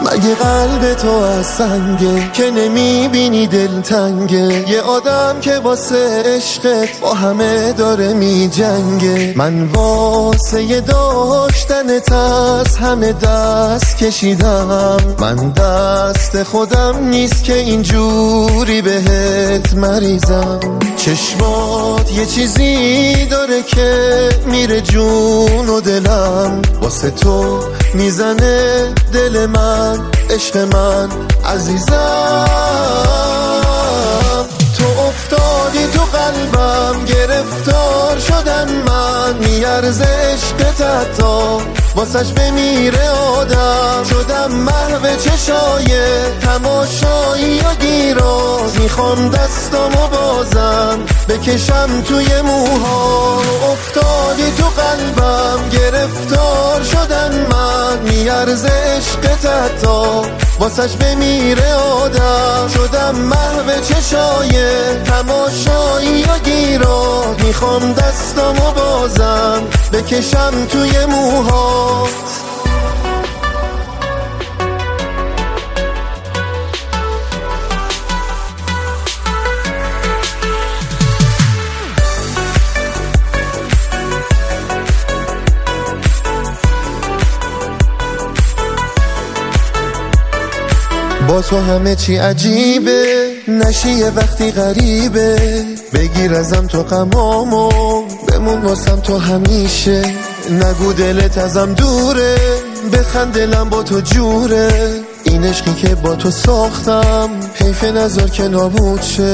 مگه قلب تو از سنگه که نمیبینی دلتنگه؟ یه آدم که واسه عشقت با همه داره میجنگه. من واسه داشتنت از همه دست کشیدم، من دست خودم نیست که اینجوری بهت مریضم. چشمات یه چیزی داره که میره جون و دلم، واسه تو میزنه دل من، عشق من عزیزم. تو افتادی تو قلبم، گرفتار شدم من، میارزه عشقت حتی واسش بمیره آدم. شدم محو چشای تماشایی و گیراز، میخوام دستامو بازم بکشم توی موها. افتادی تو قلبم، گرفتار شدم من، میارزه عشقت حتی واسش بمیره آدم. شدم محو چشای تماشایی و گیراز، میخوام دستامو بازم بکشم توی موها. با تو همه چی عجیبه، نشی یه وقتی غریبه. بگیر ازم تو غمامو، بمون واسم تو همیشه. نگو دلت ازم دوره، بخند دلم با تو جوره. این عشقی که با تو ساختم، حیف نذار که نابود شه.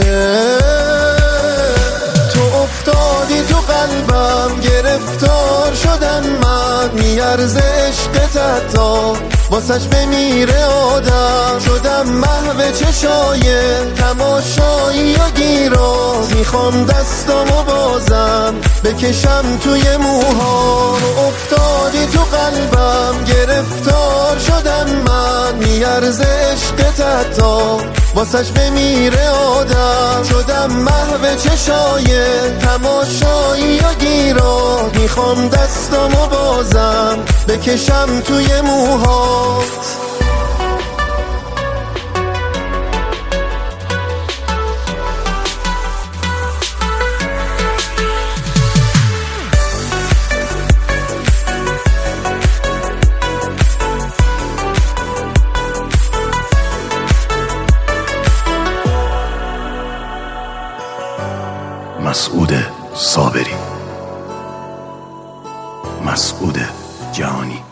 تو افتادی تو قلبم، گرفتار شدم من، میارزه عشقت حتی واسش بمیره آدم. شدم محو چشای تماشایی و گیراز، میخوام دستامو بازم بکشم توی موها. افتادی تو قلبم، گرفتار شدم من، میارزه عشقت حتی واسش بمیره آدم. شدم محو چشای تماشایی و گیراز، میخوام دستامو بازم بکشم توی موها. مسعود صابری، مسعود جهانی.